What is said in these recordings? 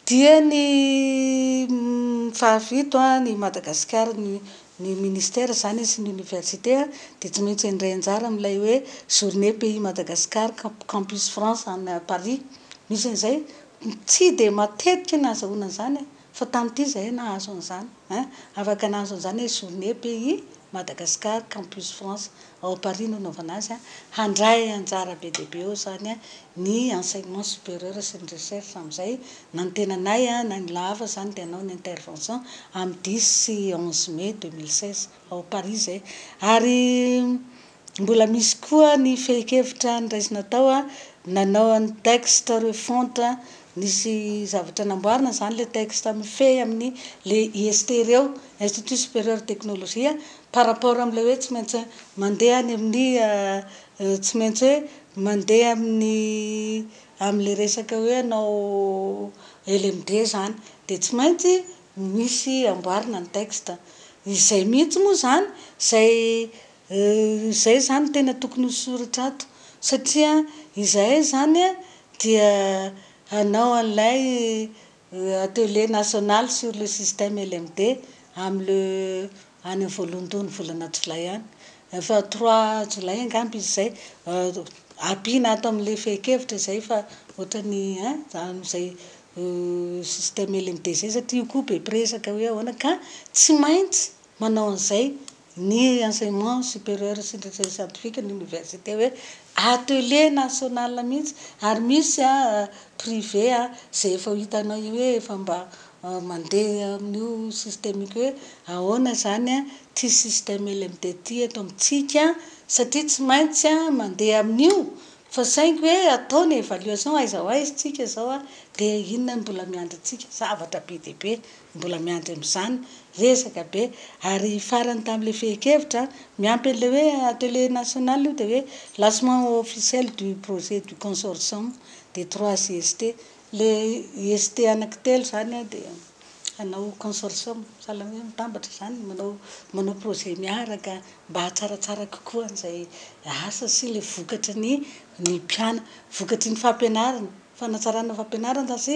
dia ny fahavito ny Madagasikara ny ministère zany sy ny université dia tsy maintsy handray anjara amin'ilay hoe journée pays Madagascar campus France à Paris. Misy an'izay tsy dia matetika nahazoana an'izany fa tamin'ity izahay nahazo an'izany afaka nahazo an'izany hoe journée pays Madagascar campus France ao Paris no nanaovana azy handray anjara be dia be eo zany ny enseignement supérieur sy ny recherche amin'izay na ny tenanay na ny lava zany dia hanao ny intervention amin'ny 10 sy 11 mai 2016 ao Paris zay. Ary mbola misy koa ny fehi-kevitra niraisina tao nanao ny texte refonte nisy zavatra namboarina zany le texte mifehy amin'ny le IST reo Institut supérieur technologie par rapport amin'ilay hoe tsy maintsy mandeha any amin'ny tsy maintsy hoe mandeha amin'le resaka hoe hanao LMD zany dia tsy maintsy misy amboarina ny texte izay mihitsy moa zany izay zany tena tokony ho soratra ato satria izahay zany dia hanao an'ilay atelier national sur le système LMD any voalondony volana jolay any fa 3 jolay angamba izy zay ampiana ato amin'ilay fehi-kevitra izay fa ohatran'ny izay système LMD zay satria io koa be mpiresaka hoe ahoana ka tsy maintsy manao an'izay ny enseignement supérieur sy ny recherche scientifique ny université hoe atelier national mihitsy ary misy privé izay efa hitanao io hoe efa mba mandeha amin'io systémique hoe ahoana zany ty système LMD ty eto amintsika satria tsy maintsy mandeha amin'io fa saingy hoe atao ny évaluation aiza ho aiza tsika zao dia inona mbola miandry antsika zavatra be dia be mbola miandry amin'izany resaka be. Ary farany tamin'ilay fehi-kevitra miampy an'ilay hoe atelier national io dia hoe lancement officiel du projet du consortium des 3 IST le IST anankitelo zany dia hanao consortium sahala hoe mitambatra zany manao projet miaraka mba hatsaratsara kokoa an'izay asa sy ilay vokatry ny vokatry ny fampianarana fanatsarana fampianarana sy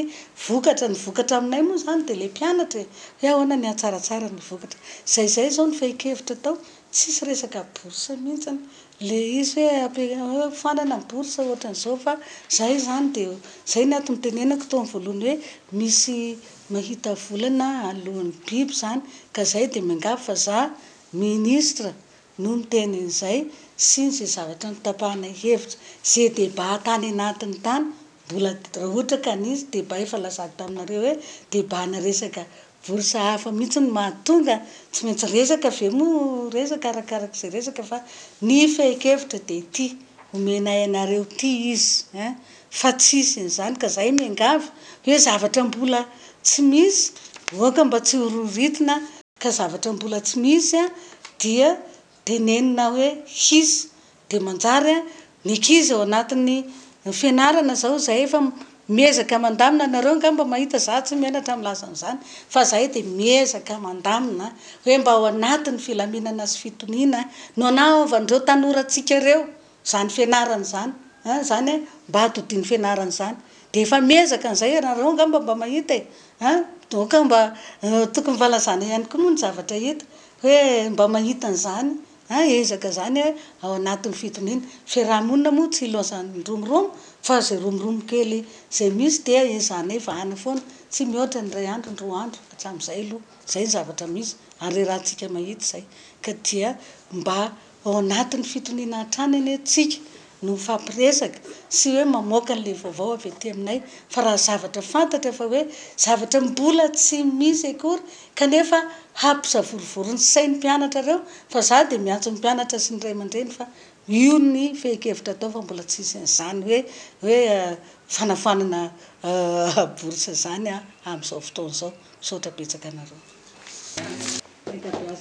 ny vokatra aminay moa zany dia ilay mpianatra hoe ahoana ny hatsaratsara ny vokatra zay zao ny fehi-kevitra tao tsisy resaka bourse mihitsy ilay izy hoe fanana ny bourse ohatran'izao fa zay zany dia zay ny antony tenenako tao amin'ny voalohany hoe misy mahita volana alohan'ny biby zany ka zay dia miangavy fa za ministre no miteny an'izay sy izay zavatra notapahana hevitra izay débat tany anatiny tany mbola raha ohatra ka nisy débat efa lazako taminareo hoe débat-na resaka bourse hafa mihitsy ny mahatonga tsy maintsy resaka ve moa resaka arakarak'izay resaka fa ny fehi-kevitra dia ity omenay anareo ity izy fa tsisy an'izany ka zay miangavy hoe zavatra mbola tsy misy oaka mba tsy hororitina ka zavatra mbola tsy misy dia tenenina hoe hisy dia manjary ny ankizy ao anatin'ny fianarana zao zay efa miezaka mandamina nareo angamba mahita za tsy mianatra milaza an'izany fa zahay dia miezaka mandamina hoe mba ao anatin'ny filaminana sy fitoniana no anaovan'ireo tanorantsika ireo zany fianarana zany zany mba hatodian'ny fianarana zany dia efa miezaka an'izay ianareo angamba mba mahita doka mba tokony valazana ihany koa moa ny zavatra hita hoe mba mahita an'izany ezaka zany ao anatin'ny fitoniana fiarahamonina moa tsy loazan'ny romoromo fa izay romoromo kely izay misy dia ezahana vahana foana tsy mihoatra ny 2 andro ny 3 andro hatramin'izay aloha zay ny zavatra misy ary rahantsika mahita izay ka dia mba ao anatin'ny fitoniana hatrany anie tsika no mifampiresaka sy hoe mamoaka an'ilay vaovao avy aty aminay fa raha zavatra fantatra fa hoe zavatra mbola tsy misy akory kanefa hampisavorovoro ny sain'ny mpianatra ireo fa za dia miantso ny mpianatra sy ny ray aman-dreny fa io ny fehi-kevitra atao fa mbola tsy misy an'izany hoe fanafanana bourse zany amin'izao fotoana izao misaotra betsaka anareo.